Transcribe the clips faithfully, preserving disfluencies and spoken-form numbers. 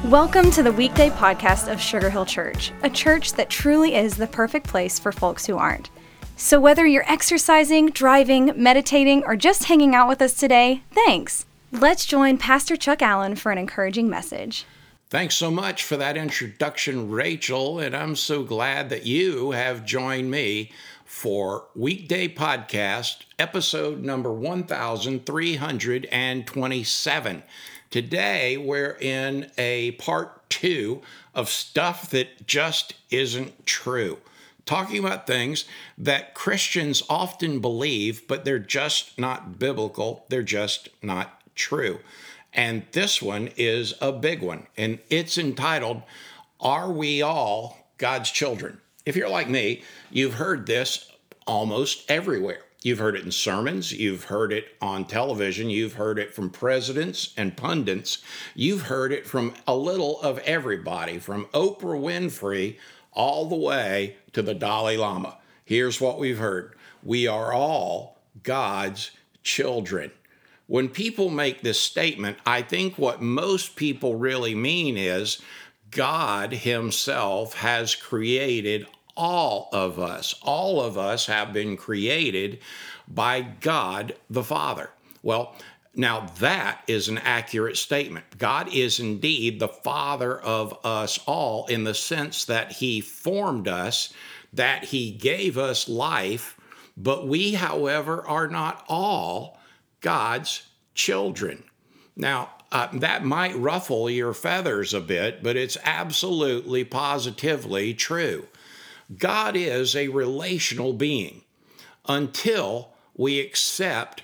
Welcome to the weekday podcast of Sugar Hill Church, a church that truly is the perfect place for folks who aren't. So whether you're exercising, driving, meditating, or just hanging out with us today, thanks. Let's join Pastor Chuck Allen for an encouraging message. Thanks so much for that introduction, Rachel, and I'm so glad that you have joined me for Weekday Podcast, episode number one thousand three hundred twenty-seven. Today, we're in a part two of stuff that just isn't true. Talking about things that Christians often believe, but they're just not biblical. They're just not true. And this one is a big one, and it's entitled, Are We All God's Children? If you're like me, you've heard this almost everywhere. You've heard it in sermons, you've heard it on television, you've heard it from presidents and pundits, you've heard it from a little of everybody, from Oprah Winfrey all the way to the Dalai Lama. Here's what we've heard. We are all God's children. When people make this statement, I think what most people really mean is God himself has created all of us. All of us have been created by God the Father. Well, now that is an accurate statement. God is indeed the Father of us all in the sense that he formed us, that he gave us life, but we, however, are not all God's children. Now, uh, that might ruffle your feathers a bit, but it's absolutely, positively true. God is a relational being until we accept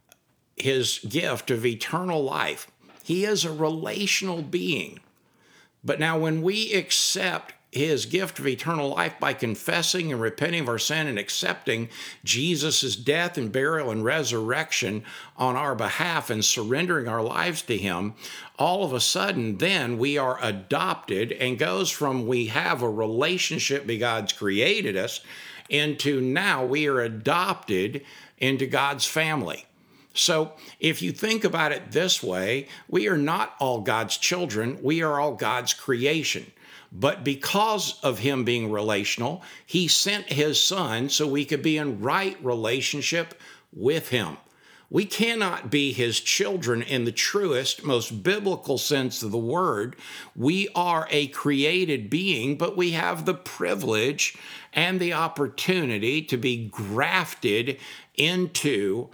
his gift of eternal life. He is a relational being. But now when we accept his gift of eternal life by confessing and repenting of our sin and accepting Jesus' death and burial and resurrection on our behalf and surrendering our lives to him, all of a sudden then we are adopted and goes from we have a relationship because God's created us into now we are adopted into God's family. So if you think about it this way, we are not all God's children, we are all God's creation. But because of him being relational, he sent his son so we could be in right relationship with him. We cannot be his children in the truest, most biblical sense of the word. We are a created being, but we have the privilege and the opportunity to be grafted into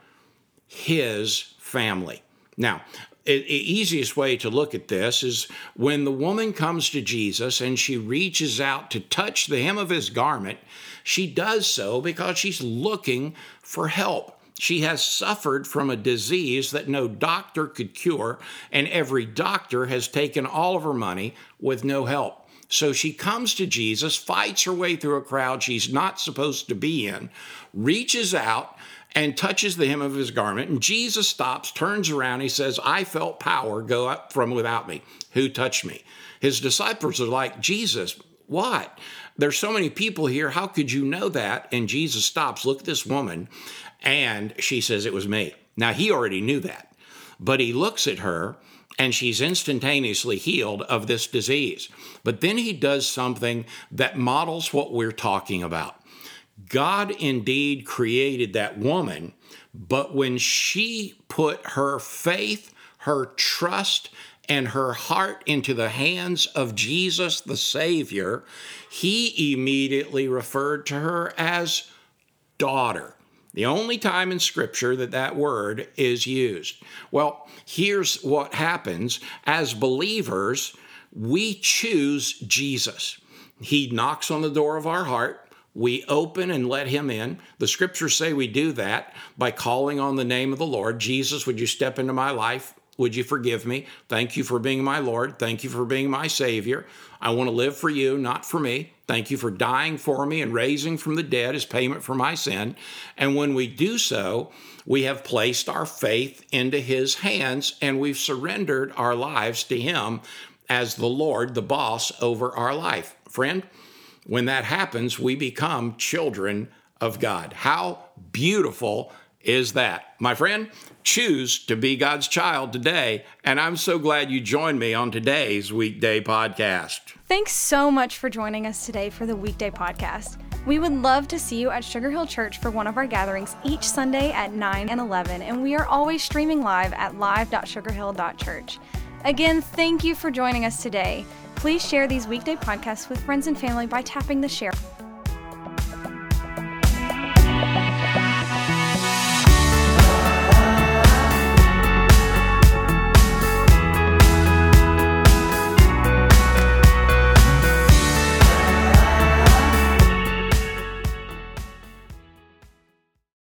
his family. Now, the easiest way to look at this is when the woman comes to Jesus and she reaches out to touch the hem of his garment, she does so because she's looking for help. She has suffered from a disease that no doctor could cure, and every doctor has taken all of her money with no help. So she comes to Jesus, fights her way through a crowd she's not supposed to be in, reaches out, and touches the hem of his garment. And Jesus stops, turns around. He says, I felt power go up from without me. Who touched me? His disciples are like, Jesus, what? There's so many people here. How could you know that? And Jesus stops. Look at this woman. And she says, it was me. Now, he already knew that. But he looks at her, and she's instantaneously healed of this disease. But then he does something that models what we're talking about. God indeed created that woman, but when she put her faith, her trust, and her heart into the hands of Jesus, the Savior, he immediately referred to her as daughter. The only time in Scripture that that word is used. Well, here's what happens. As believers, we choose Jesus. He knocks on the door of our heart. We open and let him in. The scriptures say we do that by calling on the name of the Lord. Jesus, would you step into my life? Would you forgive me? Thank you for being my Lord. Thank you for being my Savior. I want to live for you, not for me. Thank you for dying for me and raising from the dead as payment for my sin. And when we do so, we have placed our faith into his hands and we've surrendered our lives to him as the Lord, the boss over our life. Friend, when that happens, we become children of God. How beautiful is that, my friend, choose to be God's child today. And I'm so glad you joined me on today's Weekday Podcast. Thanks so much for joining us today for the Weekday Podcast. We would love to see you at Sugar Hill Church for one of our gatherings each Sunday at nine and eleven, and we are always streaming live at live dot sugar hill dot church. Again, thank you for joining us today. Please share these weekday podcasts with friends and family by tapping the share.